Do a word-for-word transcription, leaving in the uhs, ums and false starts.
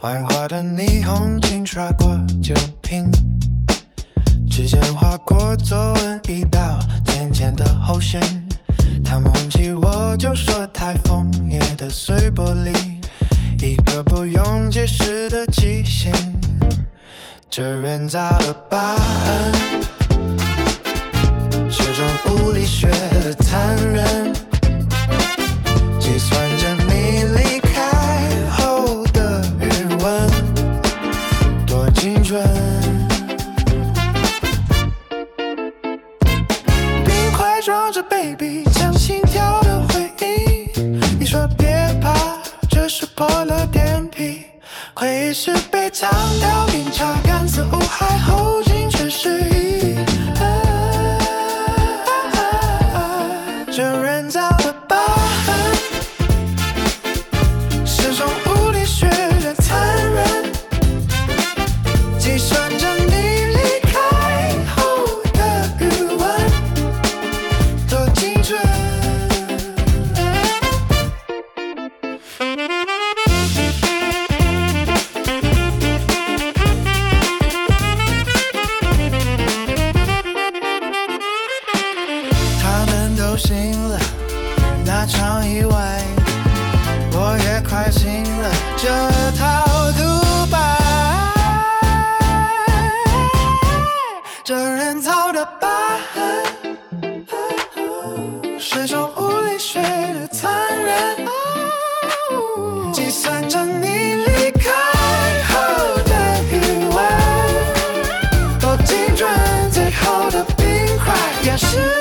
幻化的霓虹镜刷过酒瓶，指尖划过皱纹一道浅浅的后线，他们闻起我就说台风夜的碎玻璃，一个不用解释的极限，这人造的疤痕是种物理学的残忍，计算着你离开后的余温多精准，冰块装着 baby 将心跳的回忆，你说别怕，这是破了电皮，回忆是被烫掉冰茶干死无害后进却失忆，这人造的疤痕是种物理学的残忍，计算着你离开后的余温多精准，他们都醒了，那场意外我也快醒了，这套独白，这人造的疤痕是种物理学的残忍，计算着你离开后的余温多精准，最后的冰块也是